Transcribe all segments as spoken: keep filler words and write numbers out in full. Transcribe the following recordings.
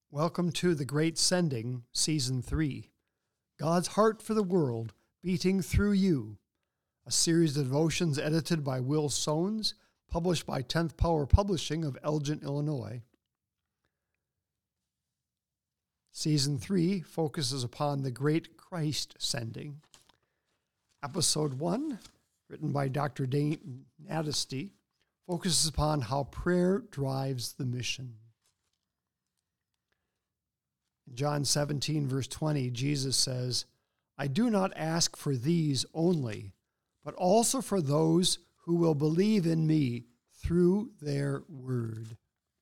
Welcome to The Great Sending, Season three. God's Heart for the World, Beating Through You. A series of devotions edited by Will Soanes, published by tenth Power Publishing of Elgin, Illinois. Season three focuses upon the Great Christ Sending. Episode one, written by Doctor Dane Nadisty, focuses upon how prayer drives the mission. In John seventeen, verse twenty, Jesus says, "I do not ask for these only, but also for those who will believe in me through their word."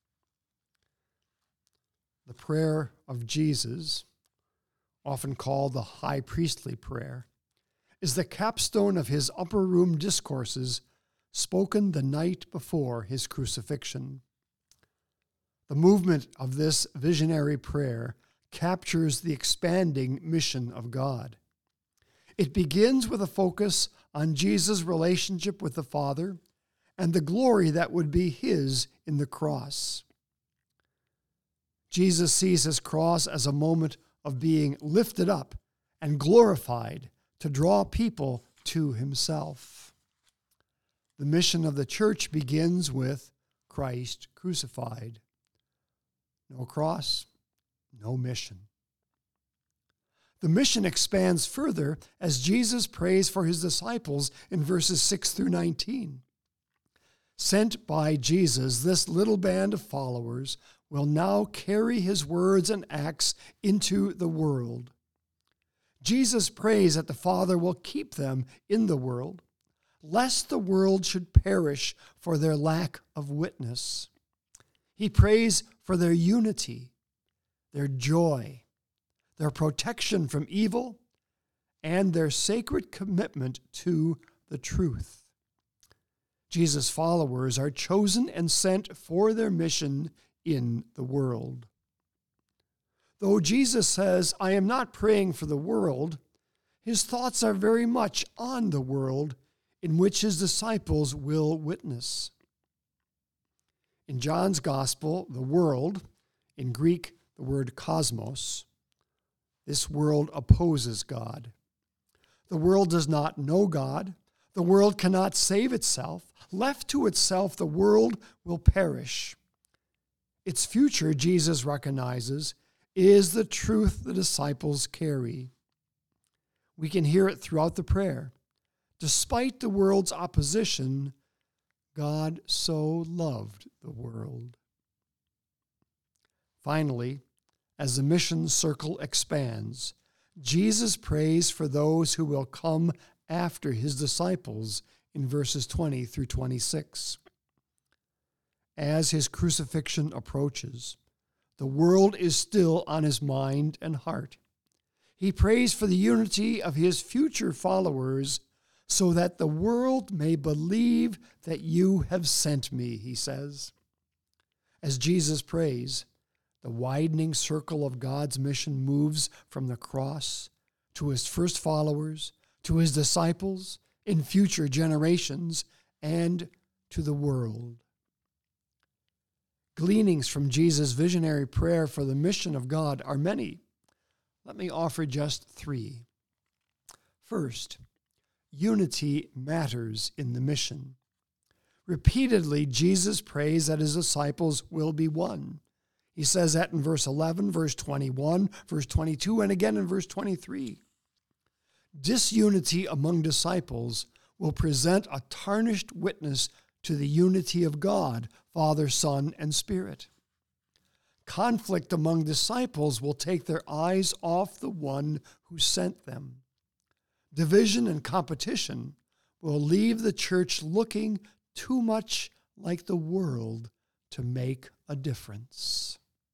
The prayer of Jesus, often called the high priestly prayer, is the capstone of his upper room discourses spoken the night before his crucifixion. The movement of this visionary prayer captures the expanding mission of God. It begins with a focus on Jesus' relationship with the Father and the glory that would be his in the cross. Jesus sees his cross as a moment of being lifted up and glorified to draw people to himself. The mission of the church begins with Christ crucified. No cross, no mission. The mission expands further as Jesus prays for his disciples in verses six through nineteen. Sent by Jesus, this little band of followers will now carry his words and acts into the world. Jesus prays that the Father will keep them in the world, lest the world should perish for their lack of witness. He prays for their unity, their joy, their protection from evil, and their sacred commitment to the truth. Jesus' followers are chosen and sent for their mission in the world. Though Jesus says, "I am not praying for the world," his thoughts are very much on the world in which his disciples will witness. In John's Gospel, the world, in Greek, the word cosmos, this world opposes God. The world does not know God. The world cannot save itself. Left to itself, the world will perish. Its future, Jesus recognizes, is the truth the disciples carry. We can hear it throughout the prayer. Despite the world's opposition, God so loved the world. Finally, as the mission circle expands, Jesus prays for those who will come after his disciples in verses twenty through twenty-six. As his crucifixion approaches, the world is still on his mind and heart. He prays for the unity of his future followers so that the world may believe that you have sent me, he says. As Jesus prays, the widening circle of God's mission moves from the cross to his first followers, to his disciples, in future generations, and to the world. Gleanings from Jesus' visionary prayer for the mission of God are many. Let me offer just three. First, unity matters in the mission. Repeatedly, Jesus prays that his disciples will be one. He says that in verse eleven, verse twenty-one, verse twenty-two, and again in verse twenty-three. Disunity among disciples will present a tarnished witness to the unity of God, Father, Son, and Spirit. Conflict among disciples will take their eyes off the one who sent them. Division and competition will leave the church looking too much like the world to make a difference.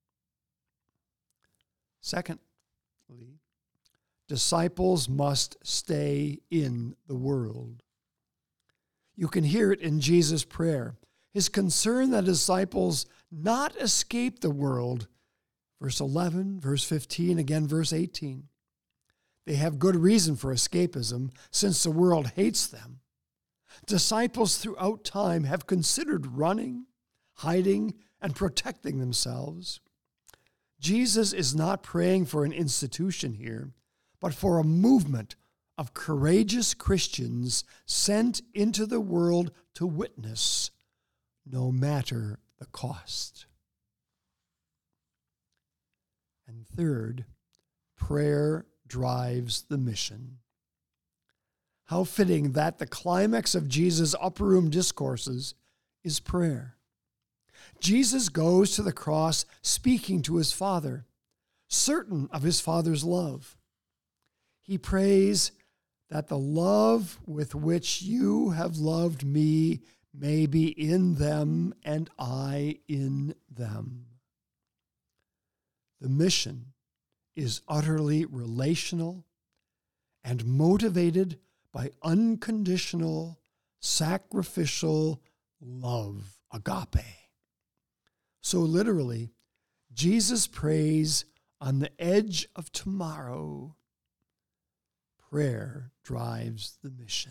Secondly, disciples must stay in the world. You can hear it in Jesus' prayer, his concern that disciples not escape the world. Verse eleven, verse fifteen, again verse eighteen. They have good reason for escapism, since the world hates them. Disciples throughout time have considered running, hiding, and protecting themselves. Jesus is not praying for an institution here, but for a movement of courageous Christians sent into the world to witness, no matter the cost. And third, prayer drives the mission. How fitting that the climax of Jesus' upper room discourses is prayer. Jesus goes to the cross speaking to his Father, certain of his Father's love. He prays that the love with which you have loved me may be in them and I in them. The mission is utterly relational and motivated by unconditional, sacrificial love, agape. So literally, Jesus prays on the edge of tomorrow. Prayer drives the mission.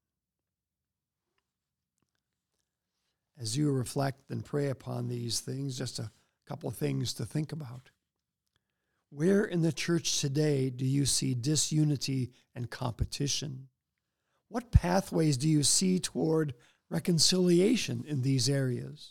As you reflect and pray upon these things, just a couple of things to think about. Where in the church today do you see disunity and competition? What pathways do you see toward reconciliation in these areas?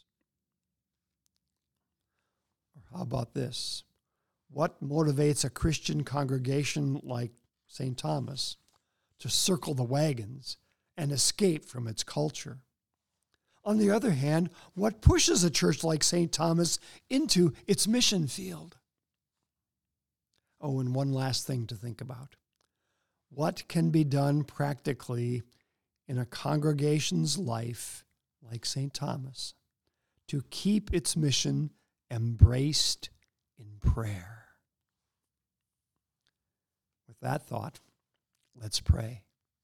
Or how about this? What motivates a Christian congregation like Saint Thomas to circle the wagons and escape from its culture? On the other hand, what pushes a church like Saint Thomas into its mission field? Oh, and one last thing to think about. What can be done practically in a congregation's life like Saint Thomas to keep its mission embraced in prayer? With that thought, let's pray.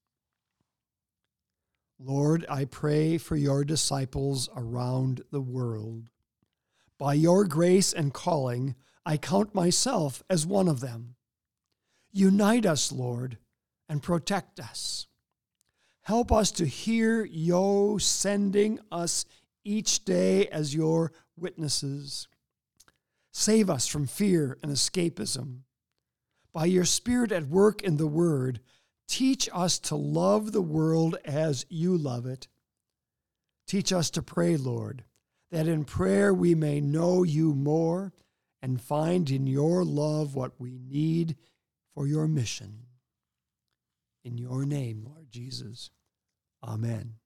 Lord, I pray for your disciples around the world. By your grace and calling, I count myself as one of them. Unite us, Lord, and protect us. Help us to hear you sending us each day as your witnesses. Save us from fear and escapism. By your Spirit at work in the Word, teach us to love the world as you love it. Teach us to pray, Lord, that in prayer we may know you more and find in your love what we need for your mission. In your name, Lord Jesus. Amen.